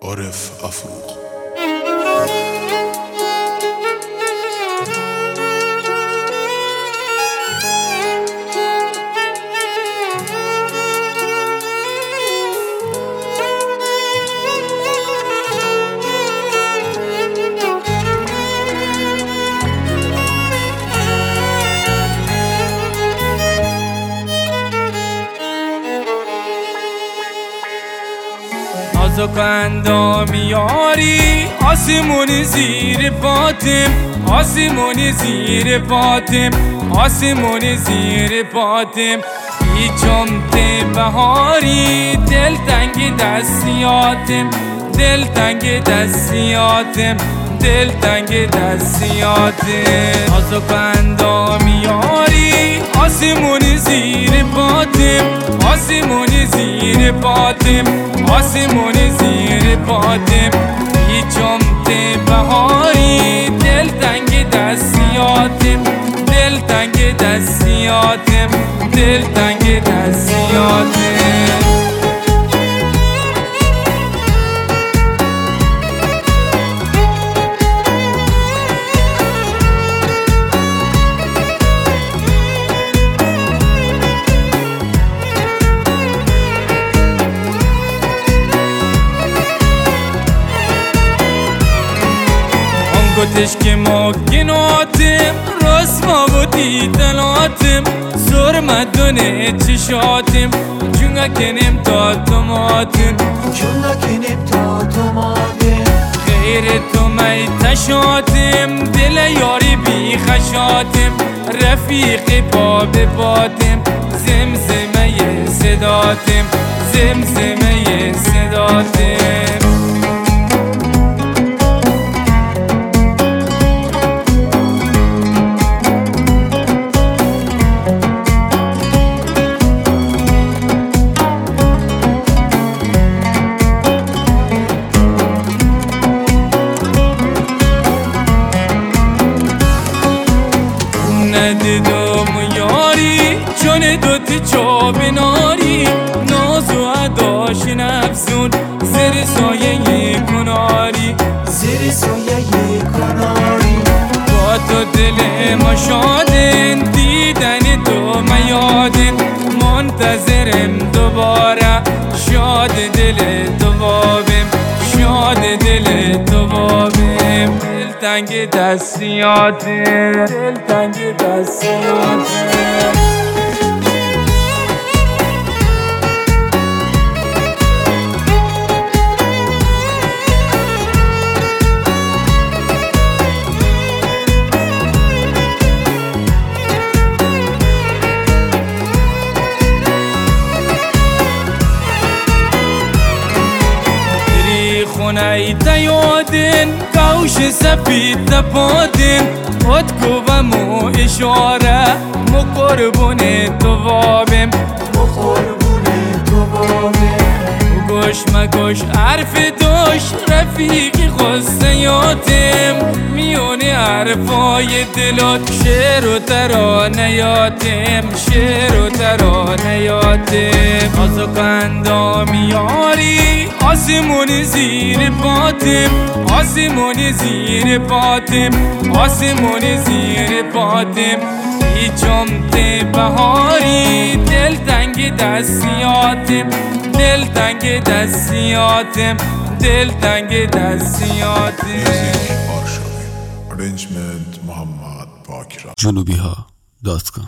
عارف افروق. نازک اندام یاری آسمون زیر پاتم، آسمون زیر پاتم، آسمون زیر پاتم. هیچم ته بهاری دل تنگ دستیاتم، دل تنگ دستیاتم، دل تنگ دستیاتم. نازک اندام یاری آسمون زیر پاتم، آسمون زیر پاتم، آسمون زیر پاتم. هیچم ته بهاری دل تنگ دستیاتم، دل تنگ دستیاتم، دل تنگ دستیاتم. گوتش که مکناتم رسما و دیدناتم سرمه دونه چشاتم چونگه کنیم تا توماتم، چونگه کنیم تا توماتم. غیر تو می تشاتم دل یاری بی خشاتم رفیق پا به پاتم زمزمه صداتم، زمزمه صداتم. ندیدم یاری چون دوتی چوب ناری ناز و عداش نفسون زیر سایه کناری، زیر سایه کناری. با تو دل ما شادن دیدن تو میادن منتظرم دوباره شاد دل تو بابم، شاد دل تو بابم. دل تنگ دستیاتم، دل تنگ دستیاتم. خونهی تیادن کوش سفید تپادن اتکو و مو اشاره مو قربون تو بابم، مو قربون تو بابم. گوش مگوش حرف دوش رفیقی خستیاتم میونه حرفای دلات شعر و ترانیاتم، شعر و ترانیاتم. نازک اندام یاری آسمون زیر پاتم، آسمون زیر پاتم، آسمون زیر پاتم. هیچم ته بهاری دل تنگ دستیاتم، دل تنگ دستیاتم، دل تنگ دستیاتم. آرشاوی ارنجمنت محمد باکران جنوبیها.com